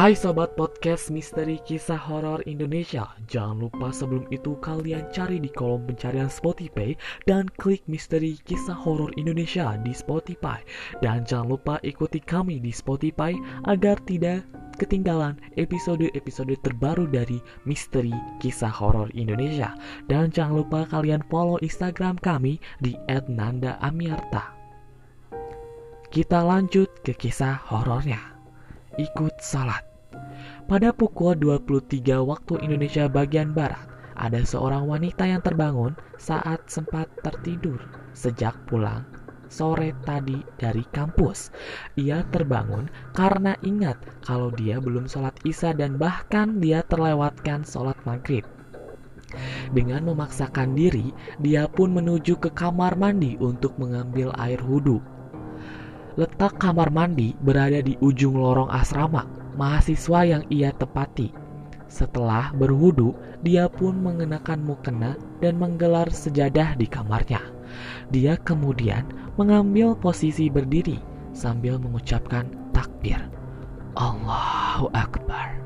Hai sobat podcast Misteri Kisah Horor Indonesia. Jangan lupa sebelum itu kalian cari di kolom pencarian Spotify dan klik Misteri Kisah Horor Indonesia di Spotify. Dan jangan lupa ikuti kami di Spotify agar tidak ketinggalan episode-episode terbaru dari Misteri Kisah Horor Indonesia. Dan jangan lupa kalian follow Instagram kami di @nanda_amiarta. Kita lanjut ke kisah horornya. Ikut salat. Pada pukul 23 waktu Indonesia bagian Barat, ada seorang wanita yang terbangun saat sempat tertidur sejak pulang sore tadi dari kampus. Ia terbangun karena ingat kalau dia belum sholat isya dan bahkan dia terlewatkan sholat maghrib. Dengan memaksakan diri, dia pun menuju ke kamar mandi untuk mengambil air wudhu. Letak kamar mandi berada di ujung lorong asrama mahasiswa yang ia tepati. Setelah berwudu, dia pun mengenakan mukena dan menggelar sejadah di kamarnya. Dia kemudian mengambil posisi berdiri sambil mengucapkan takbir. Allahu Akbar.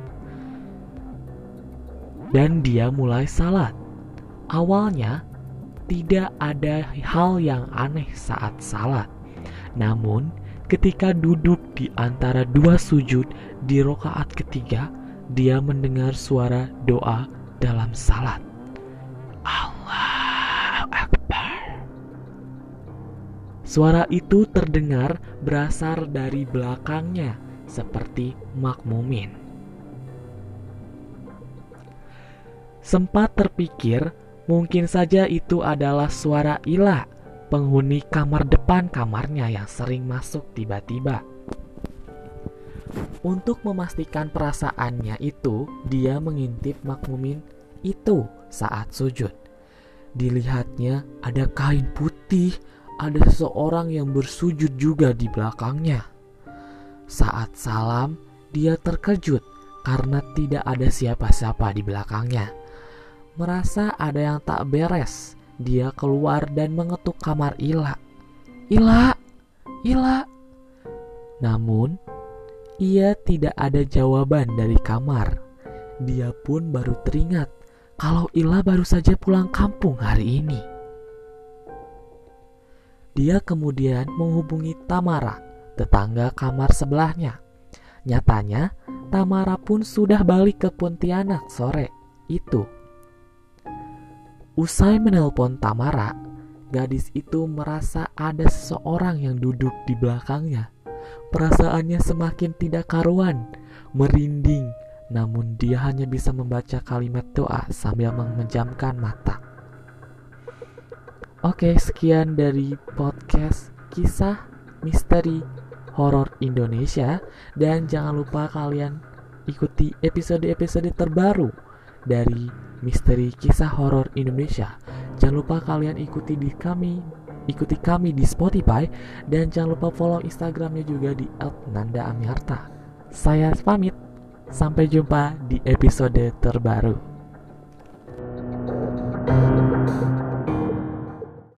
Dan dia mulai salat. Awalnya tidak ada hal yang aneh saat salat. Namun, ketika duduk di antara dua sujud di rakaat ketiga, dia mendengar suara doa dalam salat. Allahu Akbar. Suara itu terdengar berasal dari belakangnya, seperti makmumin. Sempat terpikir, mungkin saja itu adalah suara Ila, penghuni kamar depan kamarnya yang sering masuk tiba-tiba. Untuk memastikan perasaannya itu, dia mengintip makmumin itu saat sujud. Dilihatnya ada kain putih, ada seseorang yang bersujud juga di belakangnya. Saat salam, dia terkejut karena tidak ada siapa-siapa di belakangnya. Merasa ada yang tak beres, dia keluar dan mengetuk kamar Ila. Ila, Ila. Namun, ia tidak ada jawaban dari kamar. Dia pun baru teringat kalau Ila baru saja pulang kampung hari ini. Dia kemudian menghubungi Tamara, tetangga kamar sebelahnya. Nyatanya, Tamara pun sudah balik ke Pontianak sore itu. Usai menelpon Tamara, gadis itu merasa ada seseorang yang duduk di belakangnya. Perasaannya semakin tidak karuan, merinding, namun dia hanya bisa membaca kalimat doa sambil memejamkan mata. Oke, sekian dari podcast Kisah Misteri Horor Indonesia. Dan jangan lupa kalian ikuti episode-episode terbaru dari Misteri Kisah Horor Indonesia. Jangan lupa kalian ikuti kami di Spotify. Dan jangan lupa follow Instagramnya juga di @nanda_amiarta. Saya pamit, sampai jumpa di episode terbaru.